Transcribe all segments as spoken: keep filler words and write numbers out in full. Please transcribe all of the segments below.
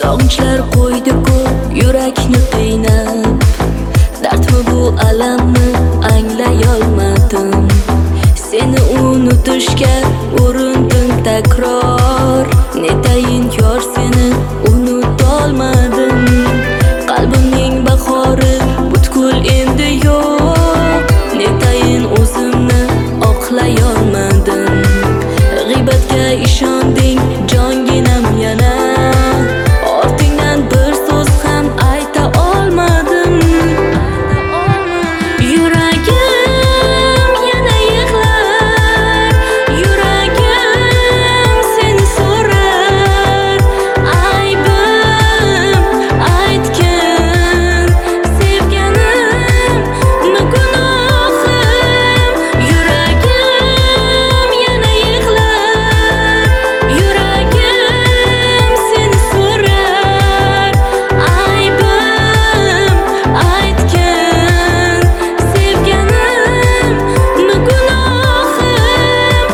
Sog'inchlar qo'ydi ko'p yurakni qiynab, dardmi bu alamni anglayolmadim. Seni unutishga urindim takror, netayin yor seni unutolmadim. Qalbimning bahori butkul endi yo'q, netayin o'zimni oqlayolmadim. G'iybatga ishonding jonginam yana, ortingdan bir so'z ham ayta olmadim. Yuragim yana yig'lar, yuragim seni so'rar. Aybim aytgin sevganim, nima gunohim. Yuragim yana yig'lar, yuragim seni so'rar. Aybim aytgin sevganim, nima gunohim.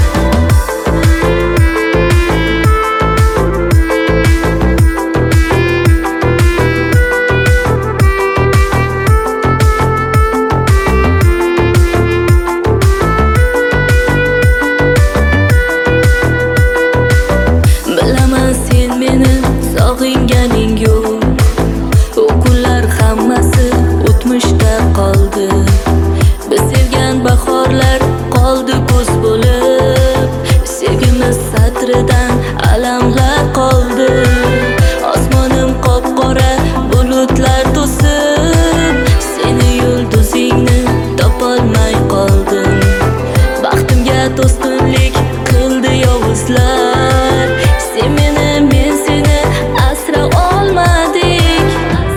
Bilaman sen meni sog'inganing yo'q, u kunlar hammasi o'tmishda qoldi. Biz sevgan bahorlar qoldi ko'z bo'lib, sevgimiz satridan alamlar qoldi. Osmonim qop-qora bulutlar to'sib, seni yulduzingni topolmay qoldim. Baxtimga to'sqinlik qildi yovuzlar, sen meni, men seni asra olmadik.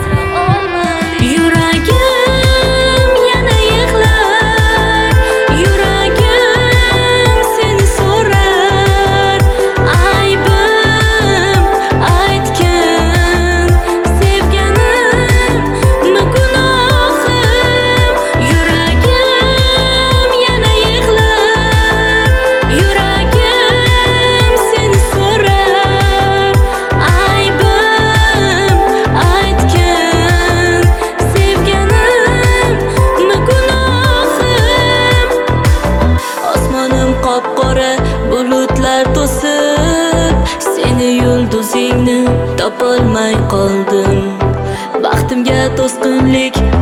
Yuragim yana yig'lar, yuragim seni so'rar. Aybim aytgin sevganim, nima gunohim. Yuragim yana yig'lar, yuragim seni so'rar. Aybim aytgin sevganim, nima gunohim. Osmonim qop-qora bulutlar to'sib, seni yulduzingni topolmay qoldim. Baxtimga to'sqinlik